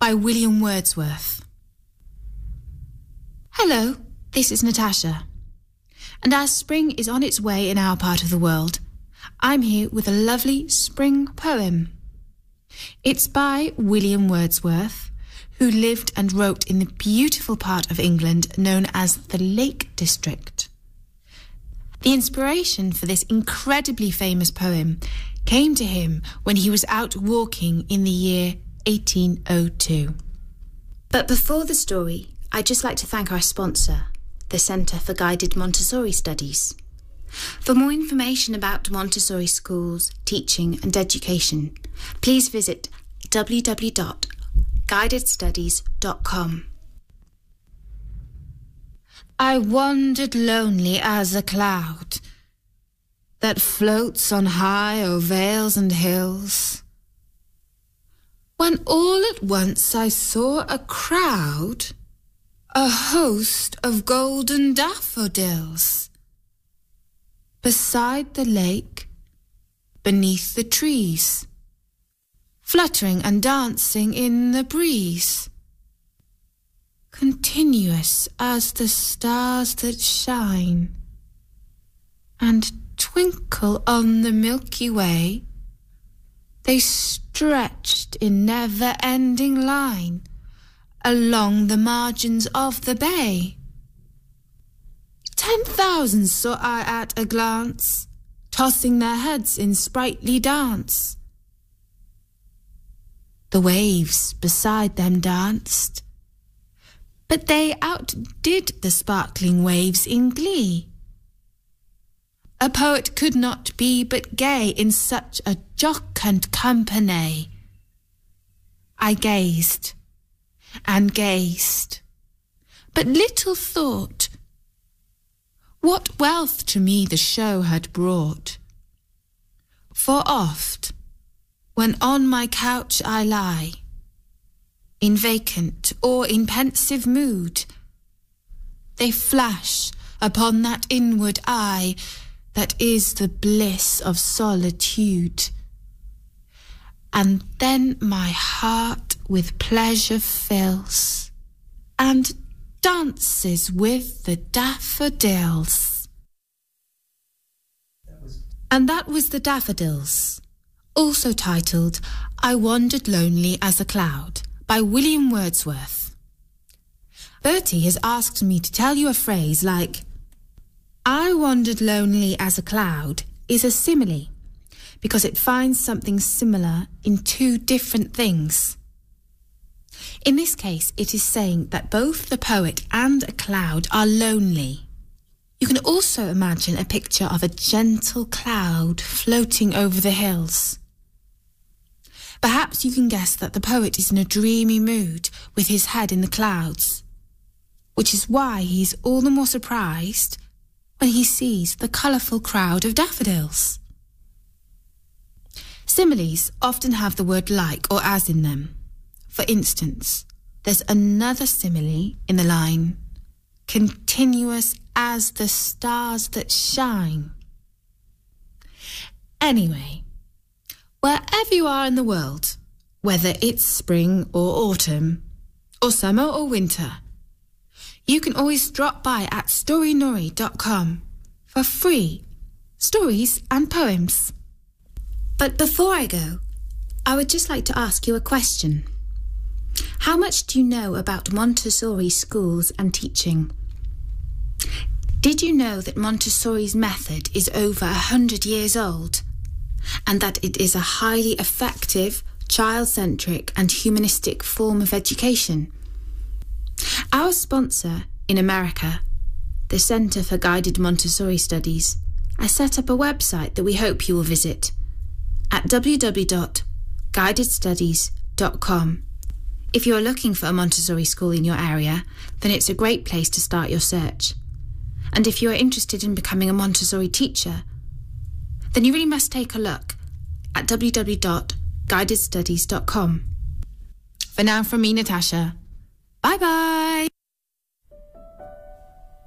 by William Wordsworth. Hello, this is Natasha. And as spring is on its way in our part of the world, I'm here with a lovely spring poem. It's by William Wordsworth, who lived and wrote in the beautiful part of England known as the Lake District. The inspiration for this incredibly famous poem came to him when he was out walking in the year 1802. But before the story, I'd just like to thank our sponsor, the Centre for Guided Montessori Studies. For more information about Montessori schools, teaching and education, please visit www.guidedstudies.com. I wandered lonely as a cloud that floats on high o'er vales and hills, when all at once I saw a crowd, a host of golden daffodils, beside the lake, beneath the trees, fluttering and dancing in the breeze, continuous as the stars that shine and twinkle on the Milky Way. They stretched in never-ending line along the margins of the bay. 10,000 saw I at a glance, tossing their heads in sprightly dance. The waves beside them danced, but they outdid the sparkling waves in glee. A poet could not be but gay in such a jocund company. I gazed and gazed, but little thought what wealth to me the show had brought. For oft, when on my couch I lie, in vacant or in pensive mood, they flash upon that inward eye that is the bliss of solitude. And then my heart with pleasure fills and dances with the daffodils. And that was The Daffodils, also titled I Wandered Lonely as a Cloud by William Wordsworth. Bertie has asked me to tell you a phrase like, I wandered lonely as a cloud is a simile because it finds something similar in two different things. In this case, it is saying that both the poet and a cloud are lonely. You can also imagine a picture of a gentle cloud floating over the hills. Perhaps you can guess that the poet is in a dreamy mood with his head in the clouds, which is why he is all the more surprised when he sees the colourful crowd of daffodils. Similes often have the word like or as in them. For instance, there's another simile in the line, continuous as the stars that shine. Anyway, wherever you are in the world, whether it's spring or autumn, or summer or winter, you can always drop by at storynori.com for free stories and poems. But before I go, I would just like to ask you a question. How much do you know about Montessori schools and teaching? Did you know that Montessori's method is over 100 years old, and that it is a highly effective, child-centric and humanistic form of education? Our sponsor in America, the Centre for Guided Montessori Studies, has set up a website that we hope you will visit at www.guidedstudies.com. If you are looking for a Montessori school in your area, then it's a great place to start your search. And if you are interested in becoming a Montessori teacher, then you really must take a look at www.guidedstudies.com. For now, from me, Natasha. Bye-bye.